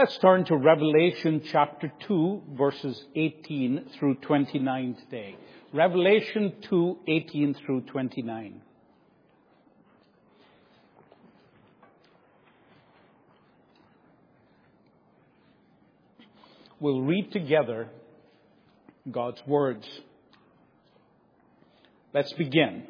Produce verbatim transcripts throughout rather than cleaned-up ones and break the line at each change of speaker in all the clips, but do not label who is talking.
Let's turn to Revelation chapter two, verses eighteen through twenty-nine today. Revelation two, eighteen through twenty-nine. We'll read together God's words. Let's begin.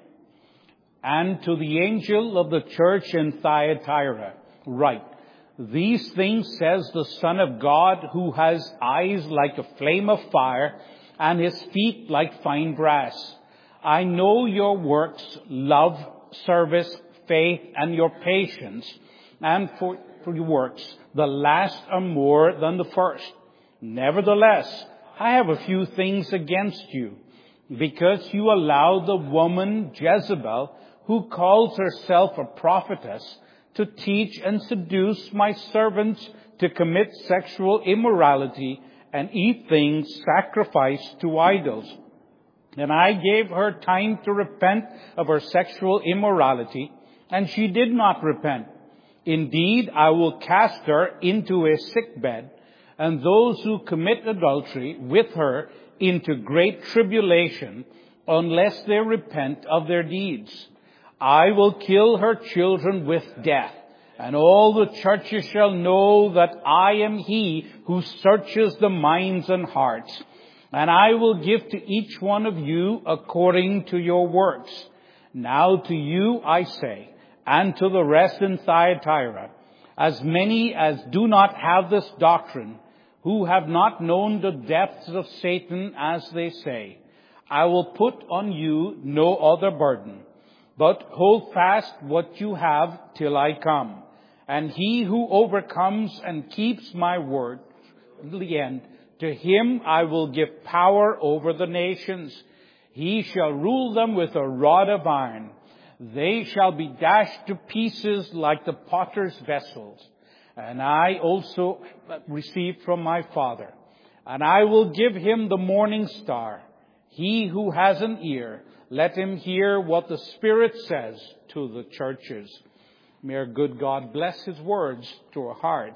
And to the angel of the church in Thyatira, write, these things says the Son of God, who has eyes like a flame of fire and his feet like fine brass. I know your works, love, service, faith, and your patience, and for, for your works, the last are more than the first. Nevertheless, I have a few things against you, because you allow the woman Jezebel, who calls herself a prophetess, to teach and seduce my servants to commit sexual immorality and eat things sacrificed to idols. And I gave her time to repent of her sexual immorality, and she did not repent. Indeed, I will cast her into a sickbed, and those who commit adultery with her into great tribulation, unless they repent of their deeds. I will kill her children with death, and all the churches shall know that I am he who searches the minds and hearts. And I will give to each one of you according to your works. Now to you I say, and to the rest in Thyatira, as many as do not have this doctrine, who have not known the depths of Satan as they say, I will put on you no other burden. But hold fast what you have till I come. And he who overcomes and keeps my word to the end, to him I will give power over the nations. He shall rule them with a rod of iron. They shall be dashed to pieces like the potter's vessels. And I also received from my Father. And I will give him the morning star. He who has an ear, let him hear what the Spirit says to the churches. May our good God bless his words to our hearts.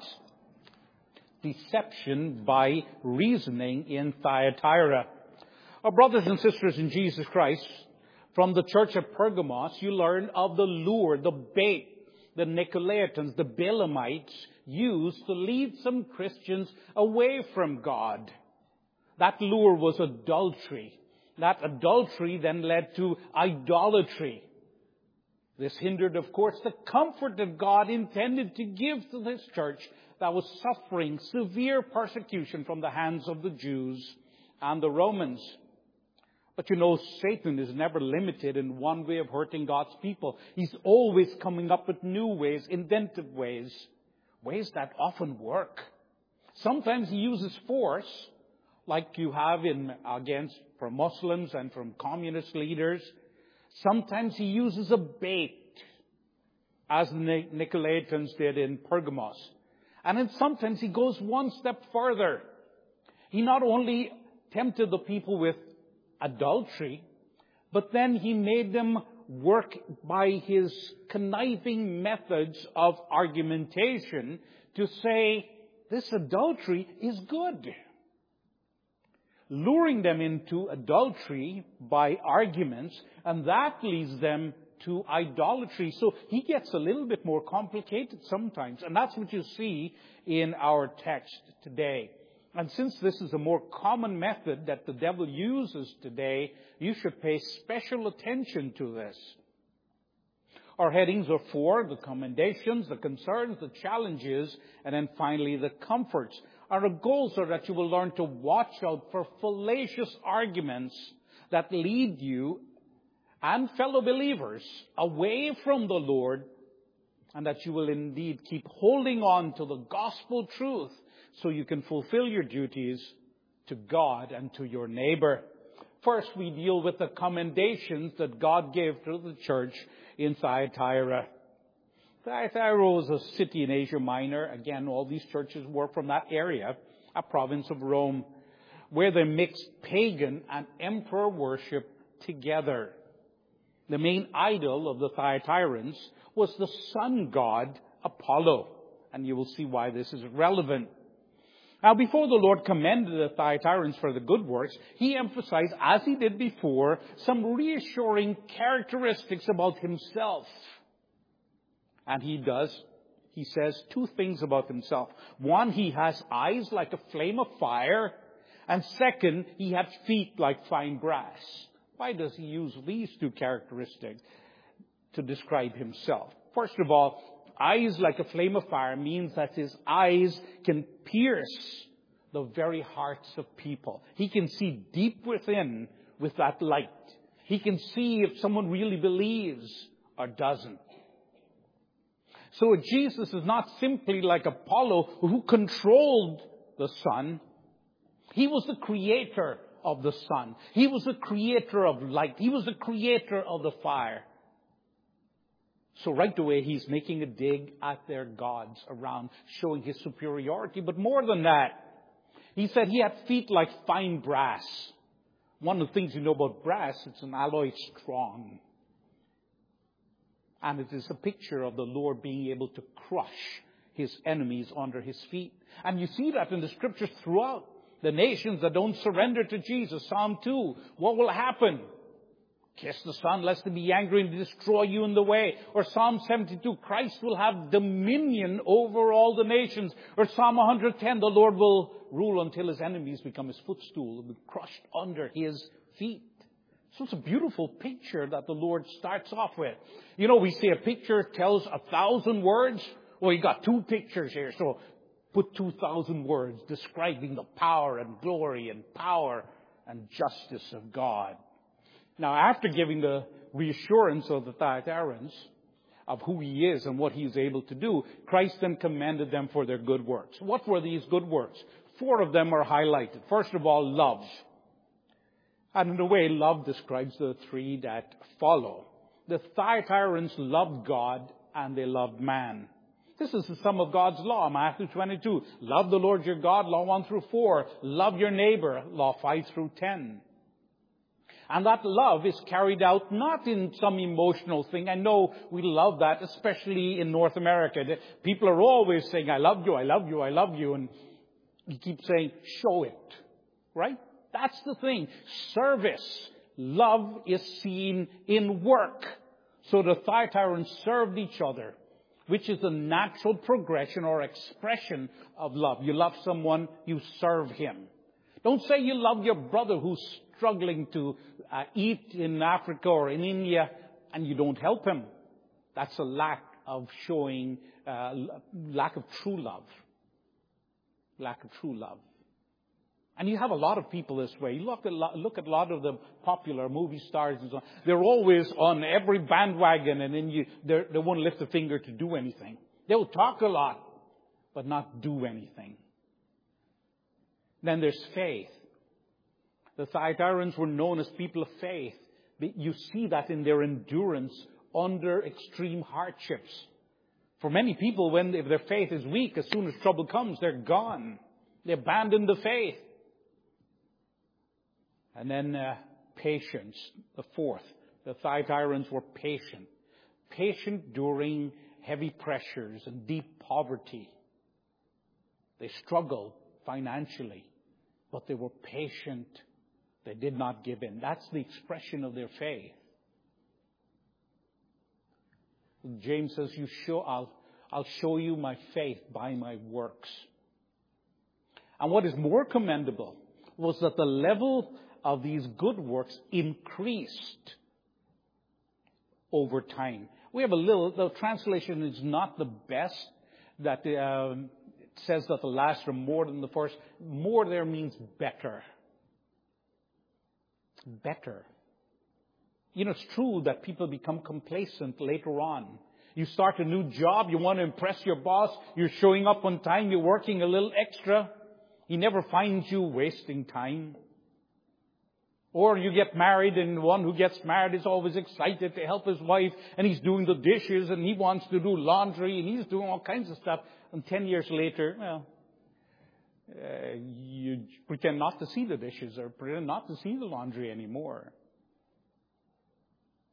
Deception by reasoning in Thyatira. Our brothers and sisters in Jesus Christ, from the church of Pergamos, you learn of the lure, the bait, the Nicolaitans, the Balaamites used to lead some Christians away from God. That lure was adultery. That adultery then led to idolatry. This hindered, of course, the comfort that God intended to give to this church that was suffering severe persecution from the hands of the Jews and the Romans. But you know, Satan is never limited in one way of hurting God's people. He's always coming up with new ways, inventive ways, ways that often work. Sometimes he uses force, like you have in against from Muslims and from communist leaders. Sometimes he uses a bait, as the Nicolaitans did in Pergamos. And then sometimes he goes one step further. He not only tempted the people with adultery, but then he made them work by his conniving methods of argumentation to say, this adultery is good. Luring them into adultery by arguments, and that leads them to idolatry. So he gets a little bit more complicated sometimes, and that's what you see in our text today. And since this is a more common method that the devil uses today, you should pay special attention to this. Our headings are four: the commendations, the concerns, the challenges, and then finally the comforts. Our goals are that you will learn to watch out for fallacious arguments that lead you and fellow believers away from the Lord, and that you will indeed keep holding on to the gospel truth so you can fulfill your duties to God and to your neighbor. First, we deal with the commendations that God gave to the church in Thyatira. Thyatira was a city in Asia Minor. Again, all these churches were from that area, a province of Rome, where they mixed pagan and emperor worship together. The main idol of the Thyatirans was the sun god Apollo, and you will see why this is relevant. Now, before the Lord commended the Thyatirians for the good works, he emphasized, as he did before, some reassuring characteristics about himself. And he does, he says two things about himself. One, he has eyes like a flame of fire. And second, he has feet like fine brass. Why does he use these two characteristics to describe himself? First of all, eyes like a flame of fire means that his eyes can pierce the very hearts of people. He can see deep within with that light. He can see if someone really believes or doesn't. So Jesus is not simply like Apollo who controlled the sun. He was the creator of the sun. He was the creator of light. He was the creator of the fire. So right away, he's making a dig at their gods around, showing his superiority. But more than that, he said he had feet like fine brass. One of the things you know about brass, it's an alloy strong. And it is a picture of the Lord being able to crush his enemies under his feet. And you see that in the scriptures throughout. The nations that don't surrender to Jesus, Psalm two, what will happen? Kiss the Son, lest he be angry and destroy you in the way. Or Psalm seventy-two, Christ will have dominion over all the nations. Or Psalm one hundred ten, the Lord will rule until his enemies become his footstool and be crushed under his feet. So it's a beautiful picture that the Lord starts off with. You know, we say a picture tells a thousand words. Well, you got two pictures here, so put two thousand words describing the power and glory and power and justice of God. Now, after giving the reassurance of the Thyatirians of who he is and what he is able to do, Christ then commended them for their good works. What were these good works? Four of them are highlighted. First of all, love. And in a way, love describes the three that follow. The Thyatirians loved God and they loved man. This is the sum of God's law, Matthew twenty-two. Love the Lord your God, law one through four. Love your neighbor, law five through ten. And that love is carried out not in some emotional thing. I know we love that, especially in North America. People are always saying, I love you, I love you, I love you. And you keep saying, show it. Right? That's the thing. Service. Love is seen in work. So the Thyatirians served each other, which is the natural progression or expression of love. You love someone, you serve him. Don't say you love your brother who's struggling to uh, eat in Africa or in India and you don't help him. That's a lack of showing, uh, lack of true love. Lack of true love. And you have a lot of people this way. You look at, look at a lot of the popular movie stars and so on. They're always on every bandwagon and then you, they won't lift a finger to do anything. They'll talk a lot, but not do anything. Then there's faith. The Thyatirians were known as people of faith. You see that in their endurance under extreme hardships. For many people, when if their faith is weak, as soon as trouble comes, they're gone. They abandon the faith. And then uh, patience, the fourth. The Thyatirians were patient. Patient during heavy pressures and deep poverty. They struggled financially, but they were patient. They did not give in. That's the expression of their faith. James says, "You show, I'll, I'll show you my faith by my works." And what is more commendable was that the level of these good works increased over time. We have a little, the translation is not the best, that um, it says that the last are more than the first. More there means better. Better. You know, it's true that people become complacent later on. You start a new job, you want to impress your boss, you're showing up on time, you're working a little extra. He never finds you wasting time. Or you get married and the one who gets married is always excited to help his wife and he's doing the dishes and he wants to do laundry and he's doing all kinds of stuff. And ten years later, well, uh, you pretend not to see the dishes or pretend not to see the laundry anymore.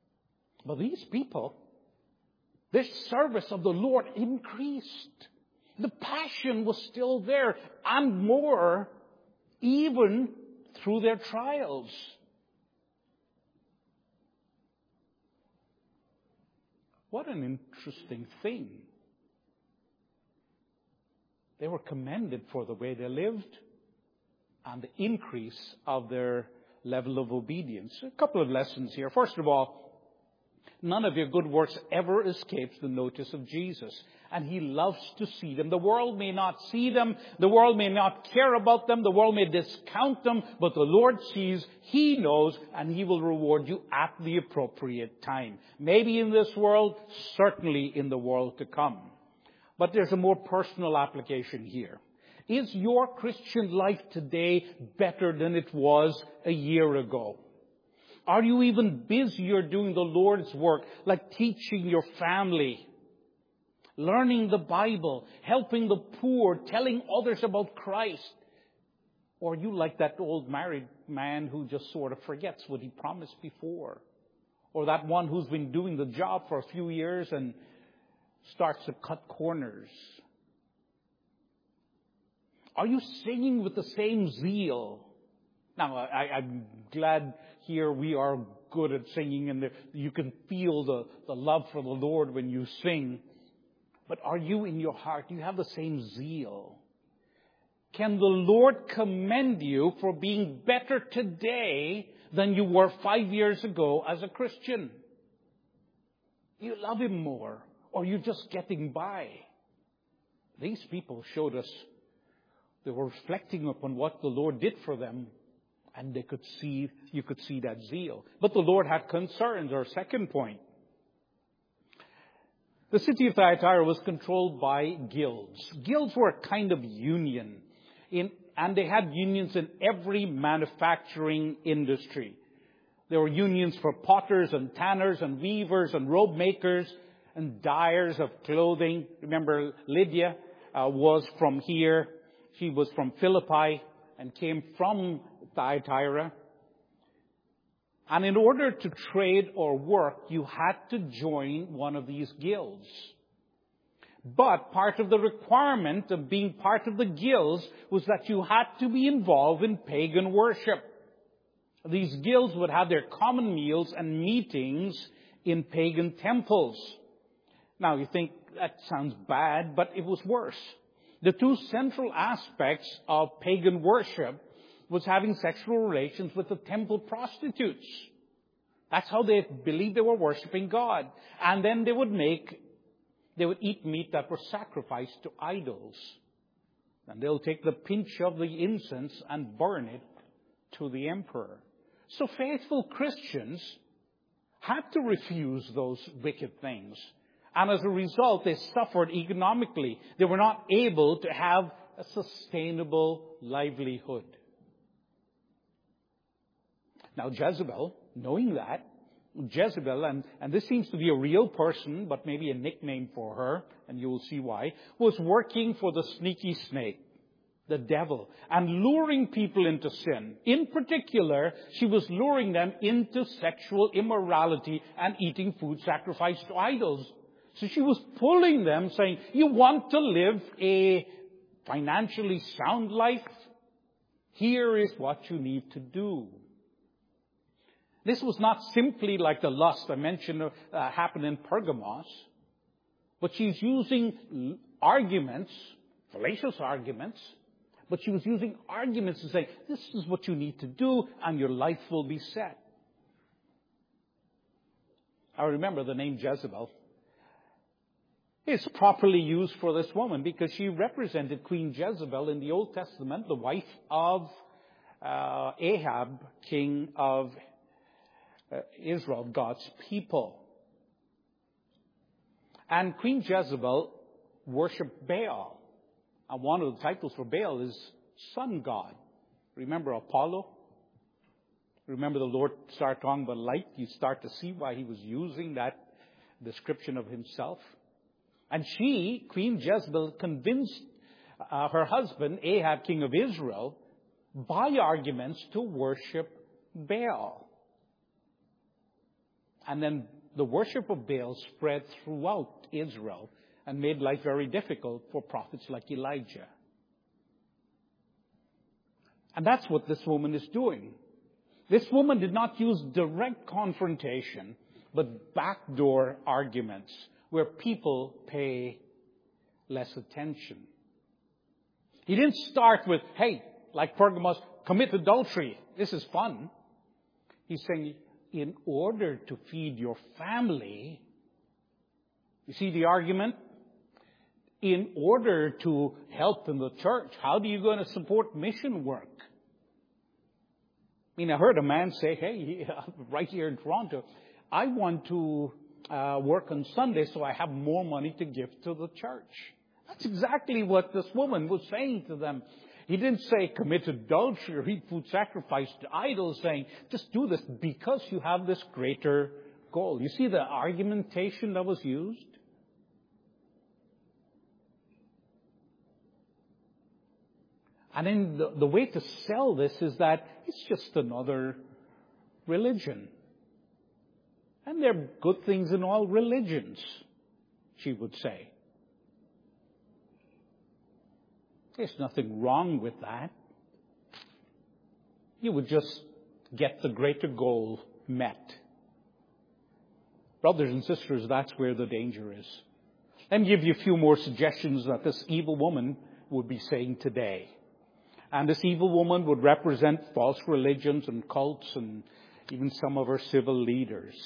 But these people, this service of the Lord increased. The passion was still there, and more, even through their trials. What an interesting thing. They were commended for the way they lived and the increase of their level of obedience. A couple of lessons here. First of all, none of your good works ever escapes the notice of Jesus. And He loves to see them. The world may not see them. The world may not care about them. The world may discount them. But the Lord sees, He knows, and He will reward you at the appropriate time. Maybe in this world, certainly in the world to come. But there's a more personal application here. Is your Christian life today better than it was a year ago? Are you even busier doing the Lord's work, like teaching your family, learning the Bible, helping the poor, telling others about Christ? Or are you like that old married man who just sort of forgets what he promised before? Or that one who's been doing the job for a few years and starts to cut corners? Are you singing with the same zeal? Now, I, I'm glad here we are good at singing, and the, you can feel the, the love for the Lord when you sing. But are you in your heart, do you have the same zeal? Can the Lord commend you for being better today than you were five years ago as a Christian? You love Him more, or are you just getting by? These people showed us they were reflecting upon what the Lord did for them, and they could see, you could see that zeal. But the Lord had concerns. Our second point. The city of Thyatira was controlled by guilds. Guilds were a kind of union, in, and they had unions in every manufacturing industry. There were unions for potters and tanners and weavers and robe makers and dyers of clothing. Remember, Lydia uh, was from here. She was from Philippi and came from Thyatira. And in order to trade or work, you had to join one of these guilds. But part of the requirement of being part of the guilds was that you had to be involved in pagan worship. These guilds would have their common meals and meetings in pagan temples. Now, you think that sounds bad, but it was worse. The two central aspects of pagan worship was having sexual relations with the temple prostitutes. That's how they believed they were worshiping God. And then they would make, they would eat meat that was sacrificed to idols. And they'll take the pinch of the incense and burn it to the emperor. So faithful Christians had to refuse those wicked things. And as a result, they suffered economically. They were not able to have a sustainable livelihood. Now, Jezebel, knowing that, Jezebel, and, and this seems to be a real person, but maybe a nickname for her, and you will see why, was working for the sneaky snake, the devil, and luring people into sin. In particular, she was luring them into sexual immorality and eating food sacrificed to idols. So she was pulling them, saying, you want to live a financially sound life? Here is what you need to do. This was not simply like the lust I mentioned uh, happened in Pergamos, but she's using arguments, fallacious arguments, but she was using arguments to say, this is what you need to do, and your life will be set. I remember the name Jezebel. It's properly used for this woman because she represented Queen Jezebel in the Old Testament, the wife of uh, Ahab, king of uh, Israel, God's people. And Queen Jezebel worshipped Baal. And one of the titles for Baal is sun god. Remember Apollo? Remember the Lord started talking about light? You start to see why he was using that description of himself. And she, Queen Jezebel, convinced uh, her husband, Ahab, king of Israel, by arguments to worship Baal. And then the worship of Baal spread throughout Israel. and made life very difficult for prophets like Elijah. And that's what this woman is doing. This woman did not use direct confrontation, but backdoor arguments where people pay less attention. He didn't start with, hey, like Pergamos, commit adultery. This is fun. He's saying, in order to feed your family, you see the argument? In order to help in the church, how are you going to support mission work? I mean, I heard a man say, hey, right here in Toronto, I want to uh, work on Sunday so I have more money to give to the church. That's exactly what this woman was saying to them. He didn't say commit adultery or eat food sacrificed to idols, saying just do this because you have this greater goal. You see the argumentation that was used? And then the, the way to sell this is that it's just another religion. And there are good things in all religions, she would say. There's nothing wrong with that. You would just get the greater goal met. Brothers and sisters, that's where the danger is. Let me give you a few more suggestions that this evil woman would be saying today. And this evil woman would represent false religions and cults and even some of our civil leaders.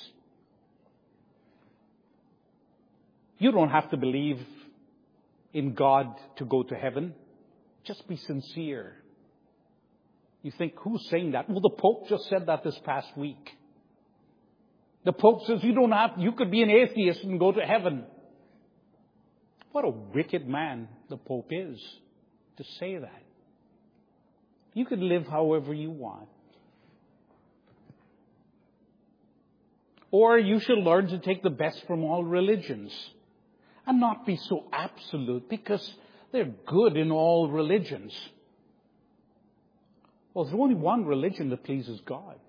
You don't have to believe in God to go to heaven. Just be sincere. You think, who's saying that? Well, the Pope just said that this past week. The Pope says you don't have, you could be an atheist and go to heaven. What a wicked man the Pope is to say that. You could live however you want. Or you should learn to take the best from all religions and not be so absolute because they're good in all religions. Well, there's only one religion that pleases God.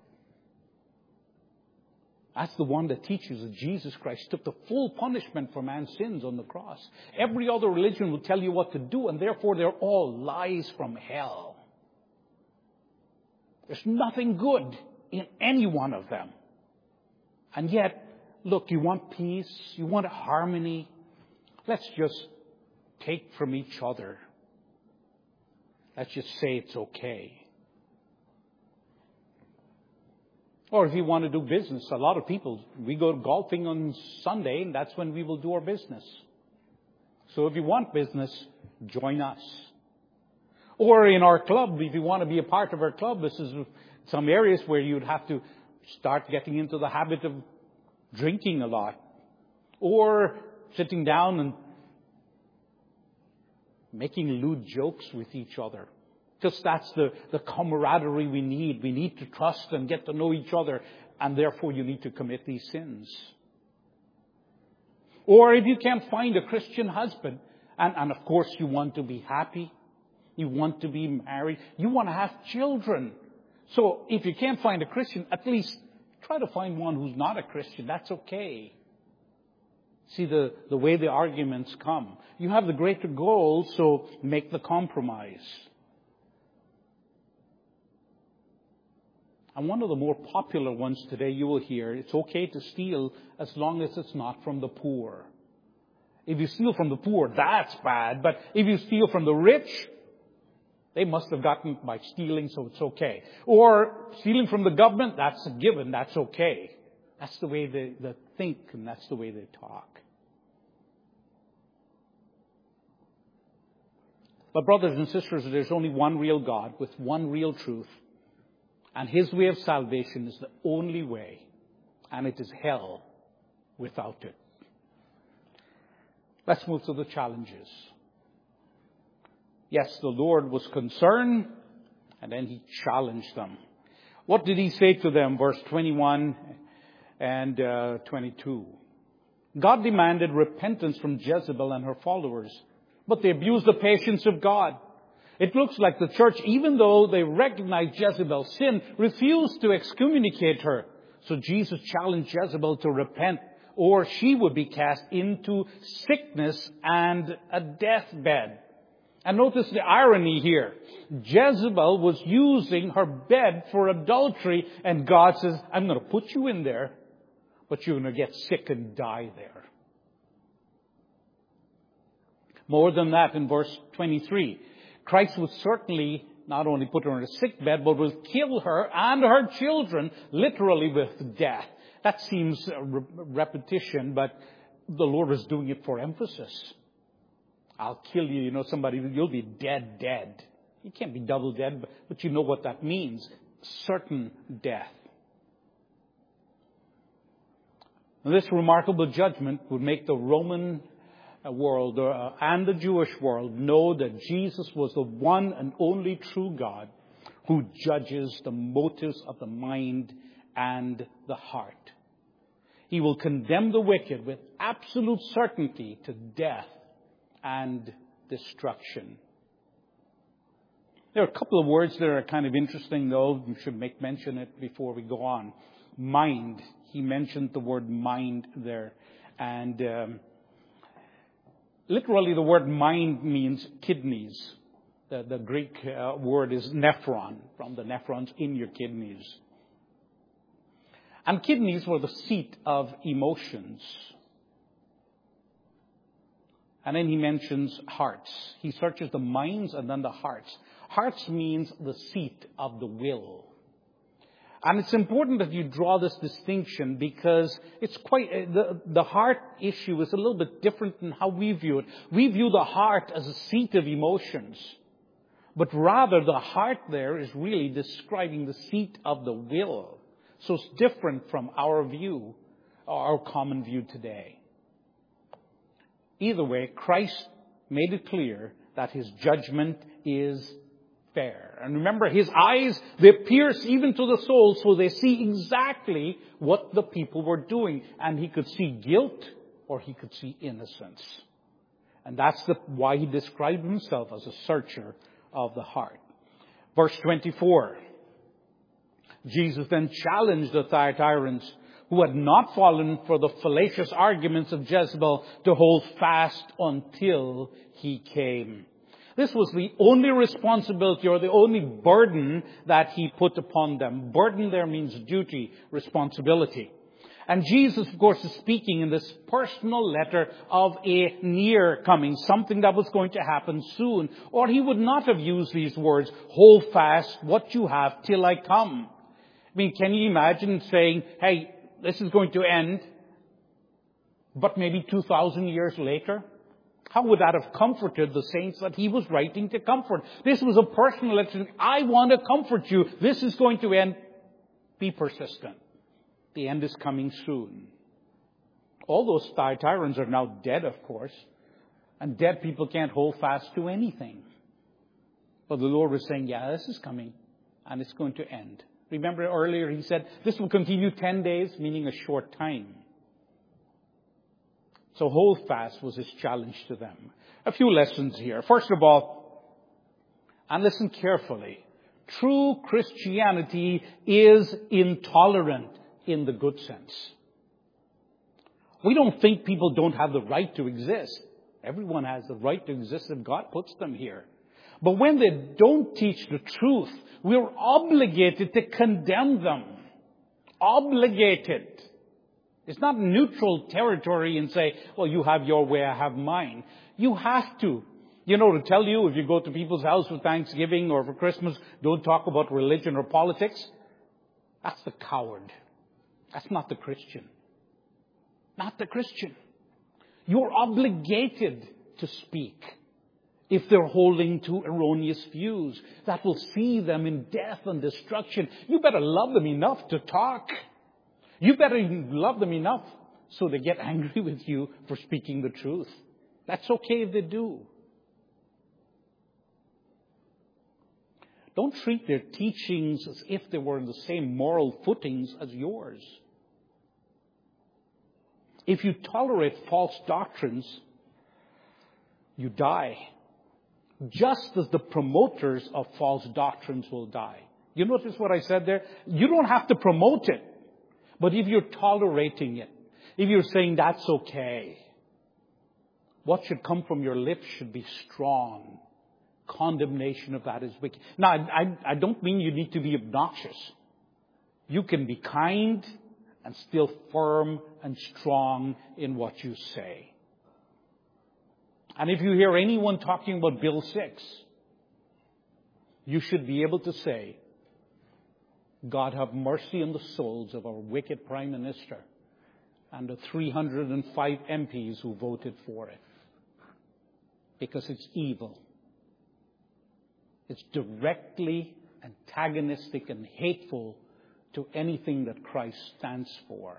That's the one that teaches that Jesus Christ took the full punishment for man's sins on the cross. Every other religion will tell you what to do, and therefore they're all lies from hell. There's nothing good in any one of them. And yet, look, you want peace, you want harmony. Let's just take from each other. Let's just say it's okay. Or if you want to do business, a lot of people, we go golfing on Sunday, and that's when we will do our business. So if you want business, join us. Or in our club, if you want to be a part of our club, this is some areas where you'd have to start getting into the habit of drinking a lot. Or sitting down and making lewd jokes with each other. Because that's the, the camaraderie we need. We need to trust and get to know each other. And therefore you need to commit these sins. Or if you can't find a Christian husband, and, and of course you want to be happy. You want to be married. You want to have children. So if you can't find a Christian, at least try to find one who's not a Christian. That's okay. See the, the way the arguments come. You have the greater goal, so make the compromise. And one of the more popular ones today you will hear, it's okay to steal as long as it's not from the poor. If you steal from the poor, that's bad. But if you steal from the rich, they must have gotten it by stealing, so it's okay. Or stealing from the government, that's a given, that's okay. That's the way they, they think, and that's the way they talk. But brothers and sisters, there's only one real God with one real truth. And His way of salvation is the only way. And it is hell without it. Let's move to the challenges. Yes, the Lord was concerned, and then He challenged them. What did He say to them? Verse twenty-one and uh, twenty-two. God demanded repentance from Jezebel and her followers, but they abused the patience of God. It looks like the church, even though they recognized Jezebel's sin, refused to excommunicate her. So Jesus challenged Jezebel to repent, or she would be cast into sickness and a deathbed. And notice the irony here. Jezebel was using her bed for adultery, and God says, I'm going to put you in there, but you're going to get sick and die there. More than that, in verse twenty-three, Christ will certainly not only put her in a sick bed, but will kill her and her children, literally with death. That seems a re- repetition, but the Lord was doing it for emphasis. I'll kill you, you know, somebody, you'll be dead, dead. You can't be double dead, but, but you know what that means. Certain death. Now, this remarkable judgment would make the Roman world uh, and the Jewish world know that Jesus was the one and only true God who judges the motives of the mind and the heart. He will condemn the wicked with absolute certainty to death and destruction. There are a couple of words that are kind of interesting, though. We should make mention of it before we go on. Mind. He mentioned the word mind there. And um, literally the word mind means kidneys. The, the Greek uh, word is nephron, from the nephrons in your kidneys. And kidneys were the seat of emotions. And then he mentions hearts. He searches the minds and then the hearts. Hearts means the seat of the will. And it's important that you draw this distinction because it's quite, the, the heart issue is a little bit different than how we view it. We view the heart as a seat of emotions. But rather the heart there is really describing the seat of the will. So it's different from our view, our common view today. Either way, Christ made it clear that his judgment is fair. And remember, his eyes, they pierce even to the soul, so they see exactly what the people were doing. And he could see guilt or he could see innocence. And that's the, why he described himself as a searcher of the heart. Verse twenty-four. Jesus then challenged the Thyatireans, who had not fallen for the fallacious arguments of Jezebel, to hold fast until he came. This was the only responsibility or the only burden that he put upon them. Burden there means duty, responsibility. And Jesus, of course, is speaking in this personal letter of a near coming, something that was going to happen soon. Or he would not have used these words, hold fast what you have till I come. I mean, can you imagine saying, hey, this is going to end, but maybe two thousand years later? How would that have comforted the saints that he was writing to comfort? This was a personal letter. I want to comfort you. This is going to end. Be persistent. The end is coming soon. All those Thyatireans are now dead, of course. And dead people can't hold fast to anything. But the Lord was saying, yeah, this is coming. And it's going to end. Remember earlier he said, this will continue ten days, meaning a short time. So hold fast was his challenge to them. A few lessons here. First of all, and listen carefully, true Christianity is intolerant in the good sense. We don't think people don't have the right to exist. Everyone has the right to exist if God puts them here. But when they don't teach the truth, we're obligated to condemn them. Obligated. It's not neutral territory and say, well, you have your way, I have mine. You have to. You know, to tell you if you go to people's house for Thanksgiving or for Christmas, don't talk about religion or politics. That's the coward. That's not the Christian. Not the Christian. You're obligated to speak. If they're holding to erroneous views that will see them in death and destruction, you better love them enough to talk. You better love them enough so they get angry with you for speaking the truth. That's okay if they do. Don't treat their teachings as if they were in the same moral footings as yours. If you tolerate false doctrines, you die. Just as the promoters of false doctrines will die. You notice what I said there? You don't have to promote it. But if you're tolerating it, if you're saying that's okay, what should come from your lips should be strong. Condemnation of that is wicked. Now, I, I don't mean you need to be obnoxious. You can be kind and still firm and strong in what you say. And if you hear anyone talking about Bill six, you should be able to say, God have mercy on the souls of our wicked Prime Minister and the three hundred five M Ps who voted for it. Because it's evil. It's directly antagonistic and hateful to anything that Christ stands for.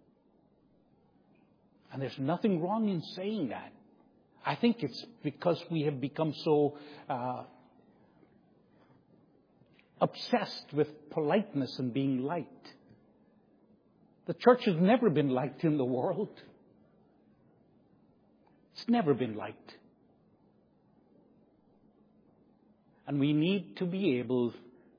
And there's nothing wrong in saying that. I think it's because we have become so uh, obsessed with politeness and being liked. The church has never been liked in the world. It's never been liked. And we need to be able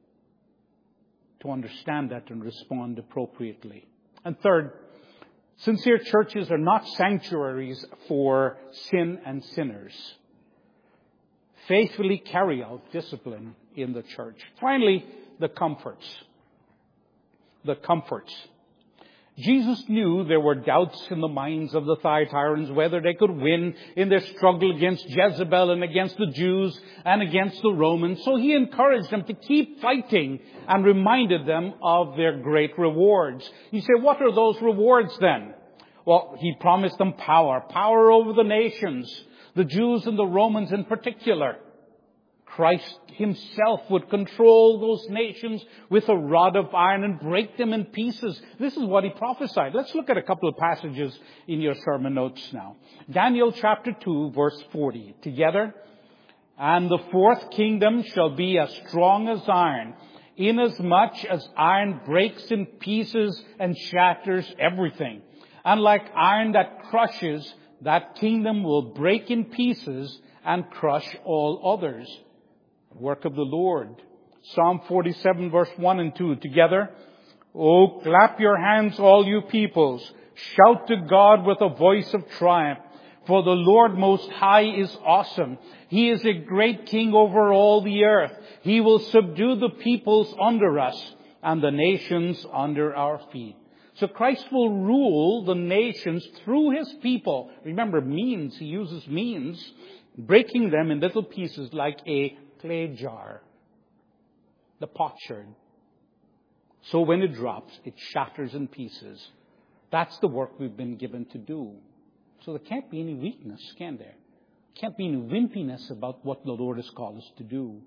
to understand that and respond appropriately. And third, sincere churches are not sanctuaries for sin and sinners. Faithfully carry out discipline in the church. Finally, the comforts. The comforts. Jesus knew there were doubts in the minds of the Thyatireans whether they could win in their struggle against Jezebel and against the Jews and against the Romans. So he encouraged them to keep fighting and reminded them of their great rewards. You say, what are those rewards then? Well, he promised them power, power over the nations, the Jews and the Romans in particular. Christ himself would control those nations with a rod of iron and break them in pieces. This is what he prophesied. Let's look at a couple of passages in your sermon notes now. Daniel chapter two, verse forty. Together. And the fourth kingdom shall be as strong as iron, inasmuch as iron breaks in pieces and shatters everything. And like iron that crushes, that kingdom will break in pieces and crush all others. Work of the Lord. Psalm forty-seven verse one and two. Together. Oh, clap your hands, all you peoples. Shout to God with a voice of triumph. For the Lord Most High is awesome. He is a great king over all the earth. He will subdue the peoples under us and the nations under our feet. So Christ will rule the nations through his people. Remember, means, he uses means, breaking them in little pieces like a clay jar, the potsherd. So when it drops, it shatters in pieces. That's the work we've been given to do. So there can't be any weakness, can there? Can't be any wimpiness about what the Lord has called us to do.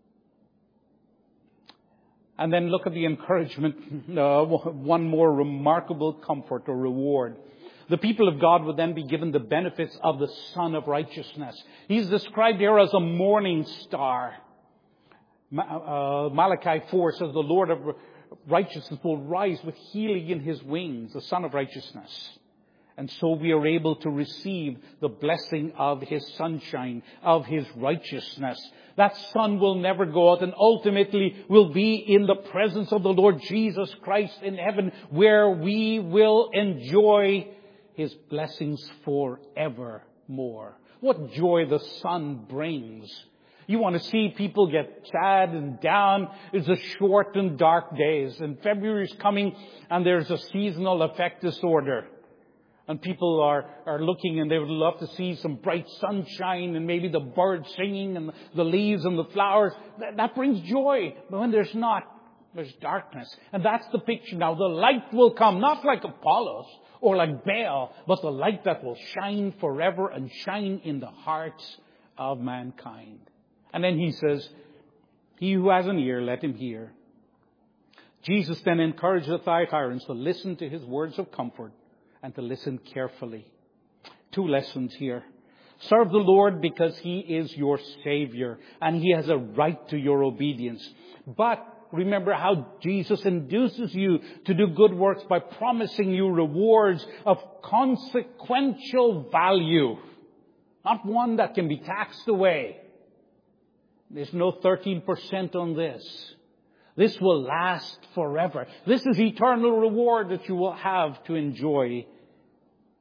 And then look at the encouragement, uh, one more remarkable comfort or reward. The people of God would then be given the benefits of the Son of Righteousness. He's described here as a morning star. Uh, Malachi four says the Lord of Righteousness will rise with healing in his wings, the Son of Righteousness. And so we are able to receive the blessing of his sunshine, of his righteousness. That sun will never go out and ultimately will be in the presence of the Lord Jesus Christ in heaven, where we will enjoy his blessings forevermore. What joy the sun brings. You want to see people get sad and down. It's a short and dark days. And February is coming and there's a seasonal affect disorder. And people are, are looking and they would love to see some bright sunshine and maybe the birds singing and the leaves and the flowers. That, that brings joy. But when there's not, there's darkness. And that's the picture now. The light will come, not like Apollos or like Baal, but the light that will shine forever and shine in the hearts of mankind. And then he says, he who has an ear, let him hear. Jesus then encouraged the Thyatireans to listen to his words of comfort and to listen carefully. Two lessons here. Serve the Lord because he is your Savior and he has a right to your obedience. But remember how Jesus induces you to do good works by promising you rewards of consequential value. Not one that can be taxed away. There's no thirteen percent on this. This will last forever. This is eternal reward that you will have to enjoy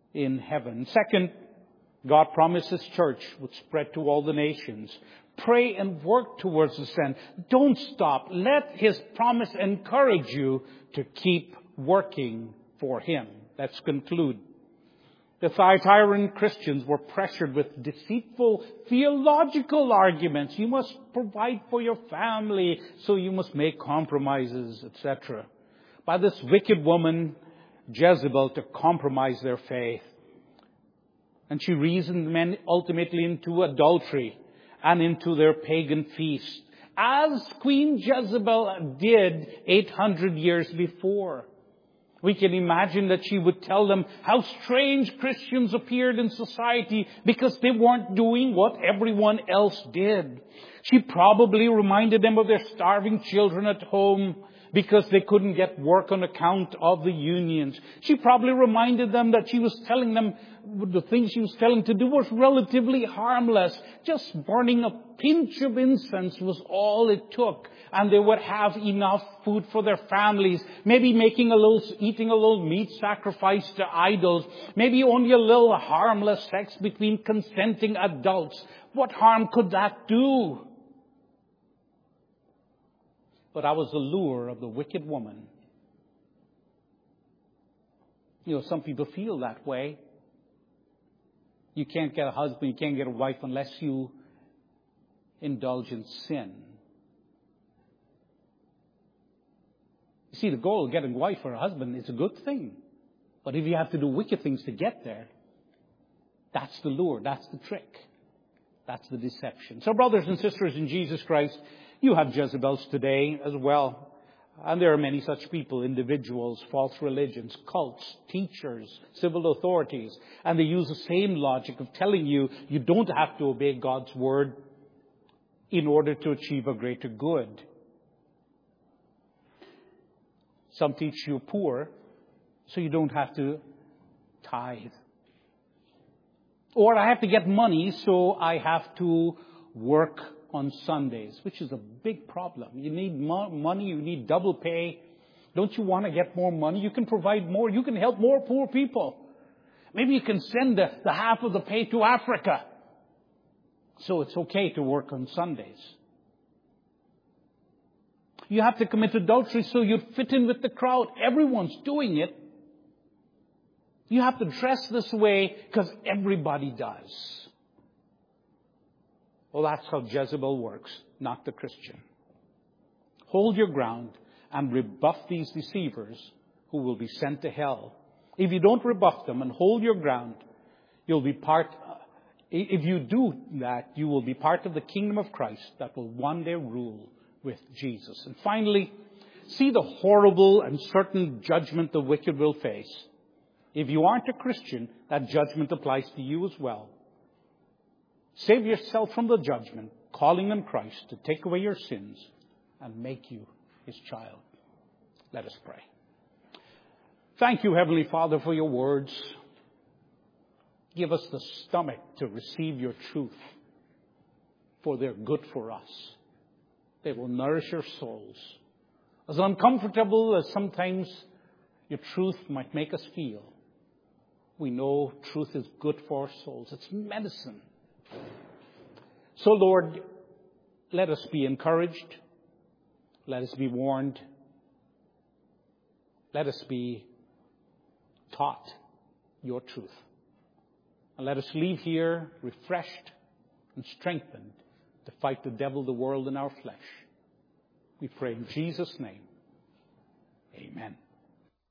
in heaven. Second, God promised His church would spread to all the nations. Pray and work towards this end. Don't stop. Let His promise encourage you to keep working for Him. Let's conclude. The Thyatiran Christians were pressured with deceitful theological arguments. You must provide for your family, so you must make compromises, et cetera. By this wicked woman, Jezebel, to compromise their faith. And she reasoned men ultimately into adultery and into their pagan feast, as Queen Jezebel did eight hundred years before. We can imagine that she would tell them how strange Christians appeared in society because they weren't doing what everyone else did. She probably reminded them of their starving children at home because they couldn't get work on account of the unions. She probably reminded them that she was telling them the things she was telling to do was relatively harmless. Just burning a pinch of incense was all it took. And they would have enough food for their families. Maybe making a little, eating a little meat sacrifice to idols. Maybe only a little harmless sex between consenting adults. What harm could that do? But that was the lure of the wicked woman. You know, some people feel that way. You can't get a husband, you can't get a wife unless you indulge in sin. You see, the goal of getting a wife or a husband is a good thing. But if you have to do wicked things to get there, that's the lure, that's the trick. That's the deception. So brothers and sisters in Jesus Christ, you have Jezebels today as well. And there are many such people, individuals, false religions, cults, teachers, civil authorities. And they use the same logic of telling you you don't have to obey God's word in order to achieve a greater good. Some teach you poor, so you don't have to tithe. Or I have to get money, so I have to work on Sundays, which is a big problem. You need mo- money, you need double pay. Don't you want to get more money? You can provide more, you can help more poor people. Maybe you can send the, the half of the pay to Africa. So it's okay to work on Sundays. You have to commit adultery so you fit in with the crowd. Everyone's doing it. You have to dress this way because everybody does. Well, that's how Jezebel works, not the Christian. Hold your ground and rebuff these deceivers who will be sent to hell. If you don't rebuff them and hold your ground, you'll be part, uh, if you do that, you will be part of the kingdom of Christ that will one day rule with Jesus. And finally, see the horrible and certain judgment the wicked will face. If you aren't a Christian, that judgment applies to you as well. Save yourself from the judgment, calling on Christ to take away your sins and make you His child. Let us pray. Thank you, Heavenly Father, for your words. Give us the stomach to receive your truth, for they're good for us. They will nourish your souls. As uncomfortable as sometimes your truth might make us feel, we know truth is good for our souls. It's medicine. So, Lord, let us be encouraged. Let us be warned. Let us be taught your truth. And let us leave here refreshed and strengthened to fight the devil, the world, and our flesh. We pray in Jesus' name. Amen.